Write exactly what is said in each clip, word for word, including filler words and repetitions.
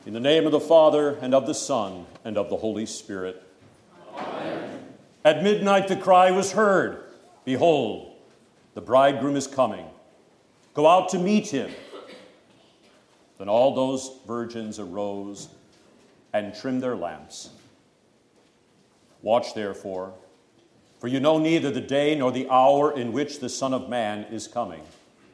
In the name of the Father, and of the Son, and of the Holy Spirit. Amen. At midnight the cry was heard, "Behold, the bridegroom is coming. Go out to meet him." Then all those virgins arose and trimmed their lamps. Watch therefore, for you know neither the day nor the hour in which the Son of Man is coming.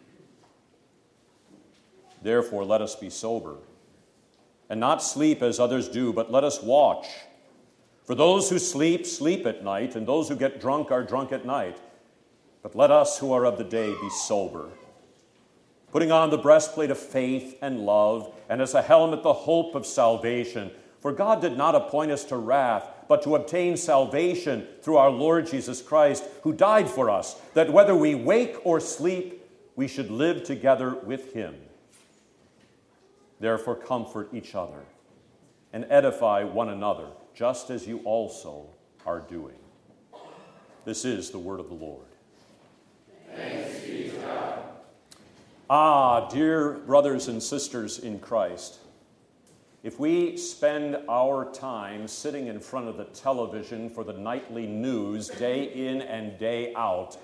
Therefore let us be sober, and not sleep as others do, but let us watch. For those who sleep, sleep at night, and those who get drunk are drunk at night. But let us who are of the day be sober, putting on the breastplate of faith and love, and as a helmet the hope of salvation. For God did not appoint us to wrath, but to obtain salvation through our Lord Jesus Christ, who died for us, that whether we wake or sleep, we should live together with him. Therefore comfort each other and edify one another, just as you also are doing. This is the word of the Lord. Thanks be to God. Ah, dear brothers and sisters in Christ, if we spend our time sitting in front of the television for the nightly news day in and day out,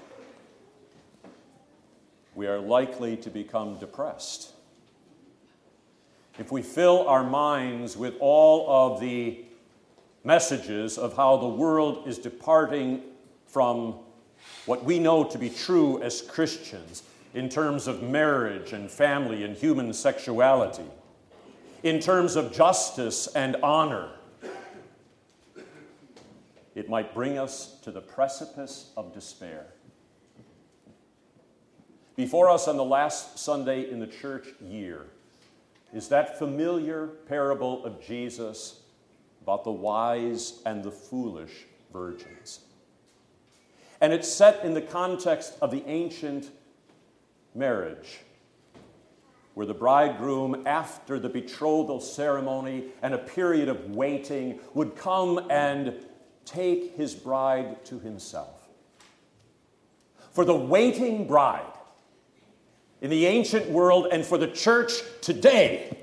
we are likely to become depressed. If we fill our minds with all of the messages of how the world is departing from what we know to be true as Christians in terms of marriage and family and human sexuality, in terms of justice and honor, it might bring us to the precipice of despair. Before us on the last Sunday in the church year is that familiar parable of Jesus about the wise and the foolish virgins. And it's set in the context of the ancient marriage, where the bridegroom, after the betrothal ceremony and a period of waiting, would come and take his bride to himself. For the waiting bride in the ancient world and for the church today,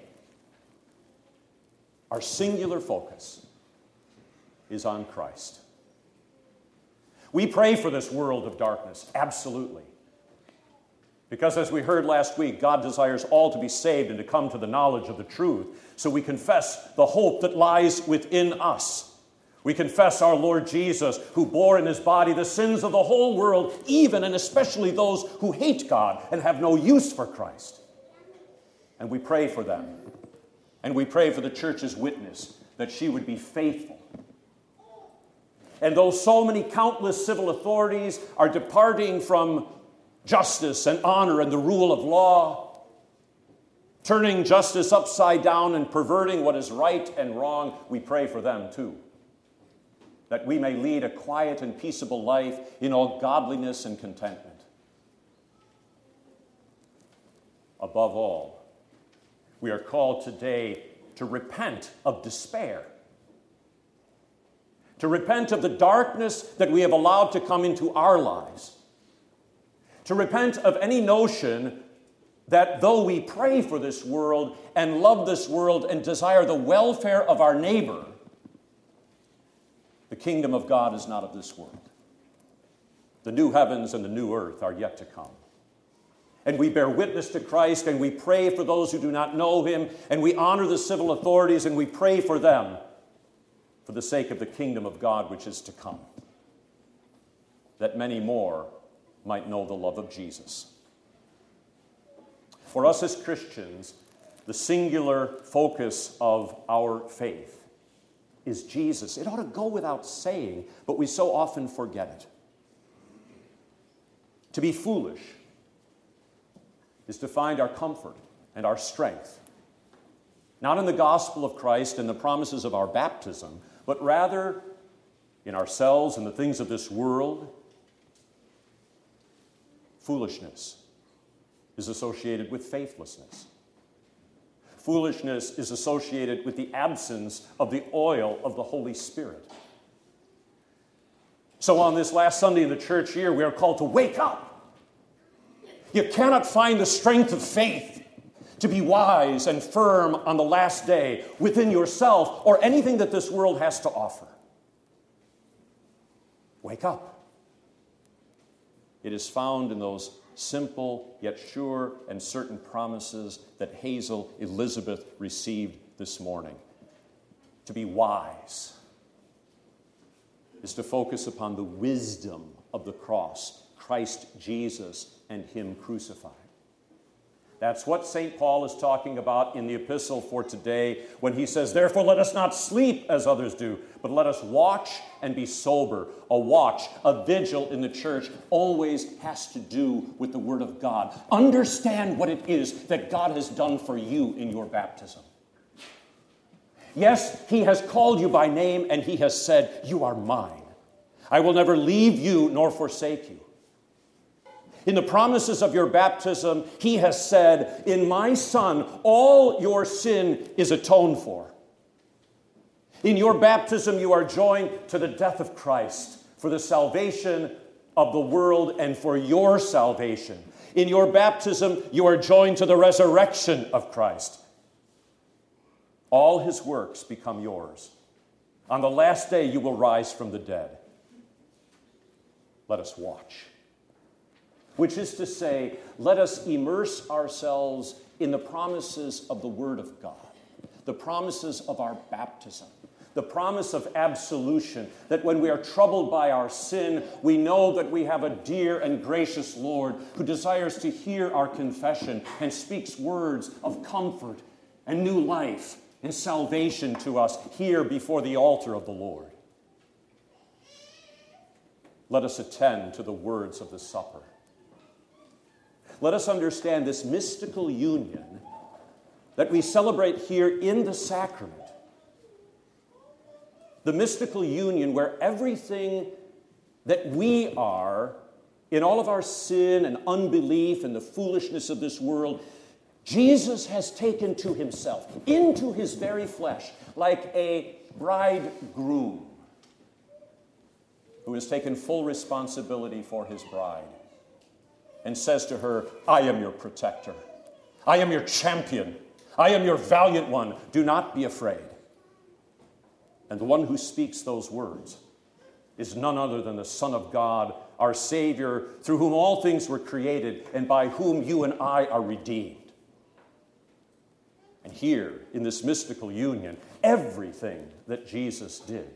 our singular focus is on Christ. We pray for this world of darkness, absolutely. Because as we heard last week, God desires all to be saved and to come to the knowledge of the truth. So we confess the hope that lies within us. We confess our Lord Jesus, who bore in his body the sins of the whole world, even and especially those who hate God and have no use for Christ. And we pray for them. And we pray for the church's witness, that she would be faithful. And though so many countless civil authorities are departing from justice and honor and the rule of law, turning justice upside down and perverting what is right and wrong, we pray for them too, that we may lead a quiet and peaceable life in all godliness and contentment. Above all, we are called today to repent of despair, to repent of the darkness that we have allowed to come into our lives, to repent of any notion that though we pray for this world and love this world and desire the welfare of our neighbor, the kingdom of God is not of this world. The new heavens and the new earth are yet to come. And we bear witness to Christ, and we pray for those who do not know him, and we honor the civil authorities, and we pray for them for the sake of the kingdom of God which is to come, that many more might know the love of Jesus. For us as Christians, the singular focus of our faith is Jesus. It ought to go without saying, but we so often forget it. To be foolish is to find our comfort and our strength, not in the gospel of Christ and the promises of our baptism, but rather in ourselves and the things of this world. Foolishness is associated with faithlessness. Foolishness is associated with the absence of the oil of the Holy Spirit. So on this last Sunday in the church year, we are called to wake up. You cannot find the strength of faith to be wise and firm on the last day within yourself or anything that this world has to offer. Wake up. It is found in those simple yet sure and certain promises that Hazel Elizabeth received this morning. To be wise is to focus upon the wisdom of the cross, Christ Jesus and Him crucified. That's what Saint Paul is talking about in the epistle for today when he says, "Therefore let us not sleep as others do, but let us watch and be sober." A watch, a vigil in the church always has to do with the Word of God. Understand what it is that God has done for you in your baptism. Yes, He has called you by name and He has said, "You are mine. I will never leave you nor forsake you." In the promises of your baptism, He has said, "In my Son, all your sin is atoned for." In your baptism, you are joined to the death of Christ for the salvation of the world and for your salvation. In your baptism, you are joined to the resurrection of Christ. All His works become yours. On the last day, you will rise from the dead. Let us watch. Which is to say, let us immerse ourselves in the promises of the Word of God, the promises of our baptism, the promise of absolution, that when we are troubled by our sin, we know that we have a dear and gracious Lord who desires to hear our confession and speaks words of comfort and new life and salvation to us here before the altar of the Lord. Let us attend to the words of the supper. Let us understand this mystical union that we celebrate here in the sacrament. The mystical union where everything that we are, in all of our sin and unbelief and the foolishness of this world, Jesus has taken to Himself, into His very flesh, like a bridegroom who has taken full responsibility for his bride and says to her, "I am your protector. I am your champion. I am your valiant one. Do not be afraid." And the one who speaks those words is none other than the Son of God, our Savior, through whom all things were created and by whom you and I are redeemed. And here, in this mystical union, everything that Jesus did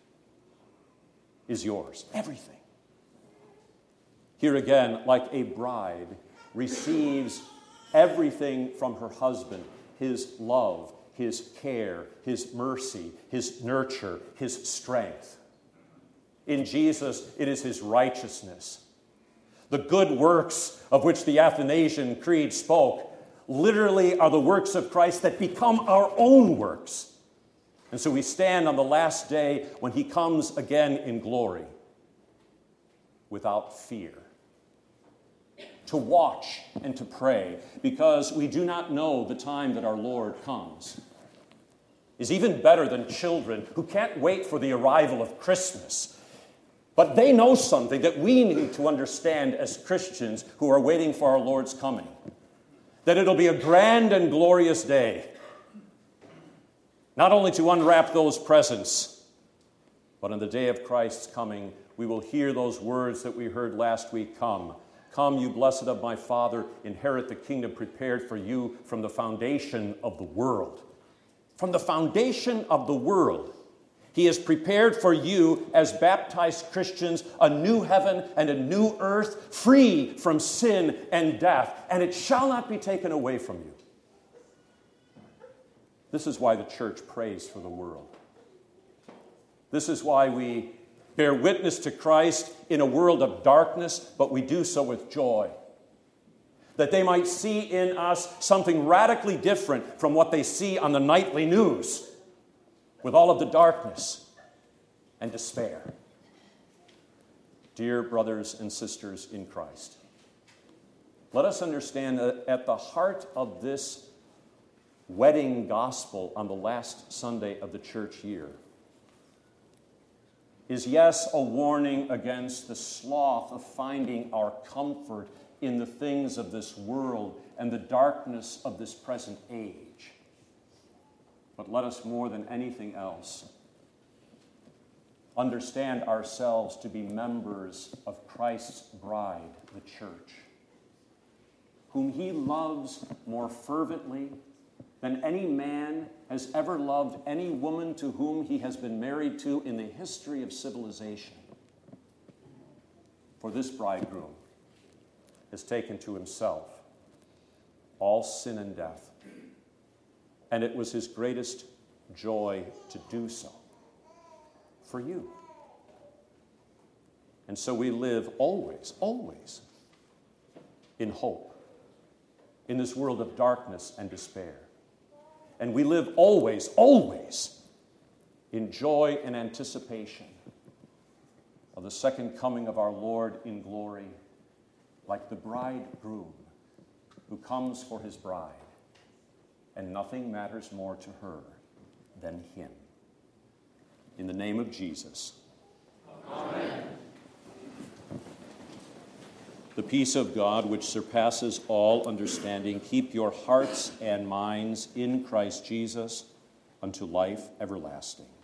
is yours. Everything. Here again, like a bride receives everything from her husband, his love, his care, his mercy, his nurture, his strength. In Jesus, it is His righteousness. The good works of which the Athanasian Creed spoke literally are the works of Christ that become our own works. And so we stand on the last day when He comes again in glory without fear, to watch and to pray, because we do not know the time that our Lord comes, is even better than children who can't wait for the arrival of Christmas. But they know something that we need to understand as Christians who are waiting for our Lord's coming, that it'll be a grand and glorious day, not only to unwrap those presents, but on the day of Christ's coming, we will hear those words that we heard last week, "Come, come, you blessed of my Father, inherit the kingdom prepared for you from the foundation of the world." From the foundation of the world, He has prepared for you as baptized Christians a new heaven and a new earth, free from sin and death, and it shall not be taken away from you. This is why the church prays for the world. This is why we bear witness to Christ in a world of darkness, but we do so with joy, that they might see in us something radically different from what they see on the nightly news, with all of the darkness and despair. Dear brothers and sisters in Christ, let us understand that at the heart of this wedding gospel on the last Sunday of the church year is, yes, a warning against the sloth of finding our comfort in the things of this world and the darkness of this present age. But let us, more than anything else, understand ourselves to be members of Christ's bride, the church, whom he loves more fervently than any man has ever loved any woman to whom he has been married to in the history of civilization. For this bridegroom has taken to himself all sin and death, and it was his greatest joy to do so for you. And so we live always, always in hope in this world of darkness and despair. And we live always, always in joy and anticipation of the second coming of our Lord in glory, like the bridegroom who comes for his bride, and nothing matters more to her than him. In the name of Jesus. Amen. The peace of God, which surpasses all understanding, keep your hearts and minds in Christ Jesus unto life everlasting.